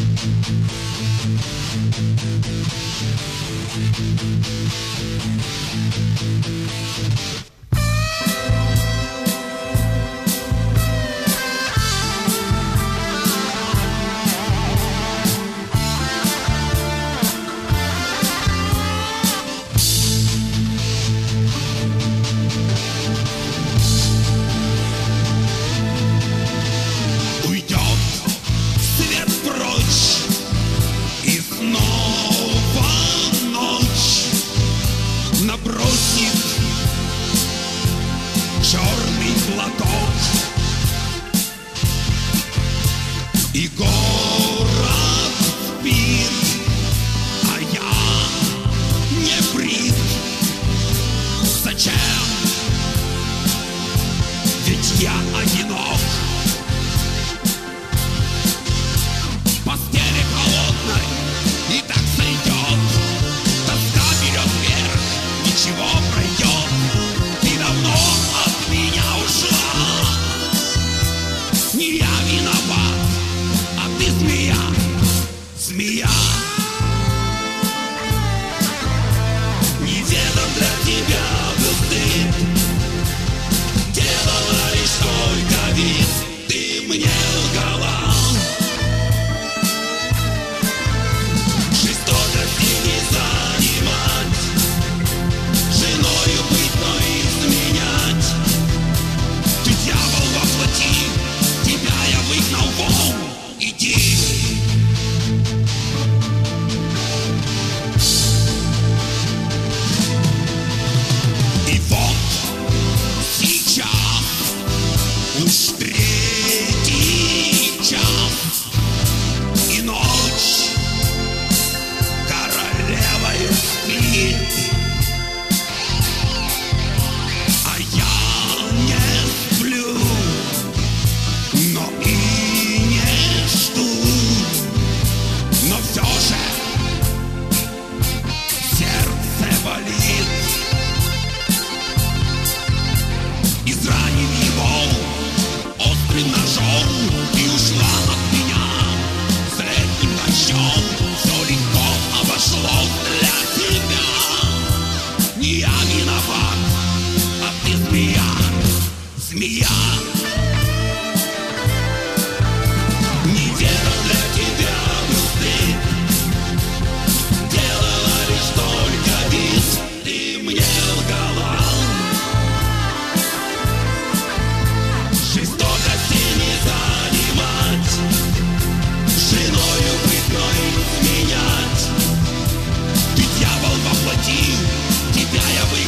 И город спит, а я не брит. Зачем? Ведь я одинок. Постели холодной и так сойдет. Тоска берет вверх, ничего пройдет. Ты давно от меня ушла. Не я виноват, а ты змея, змея. Неведом для тебя был стыд. Делала лишь только вид. Ты мне лгала. Жестокости не занимать. Женою быть, но изменять. Ты дьявол во плоти. Тебя я выгнал вон. Иди. И вот сейчас уж третий час, и ночь королевой спит, а я не сплю, но и не жду. Но все же сердце болит. Изранив его острым ножом, ты ушла от меня с летним дождем. Все легко обошлось для тебя. Не я виноват, а ты змея, змея. Неведом для тебя был стыд. Делала лишь только вид. Ты мне лгала. Жестокости не занимать. Женою быть, но изменять. Ты дьявол во плоти. Тебя я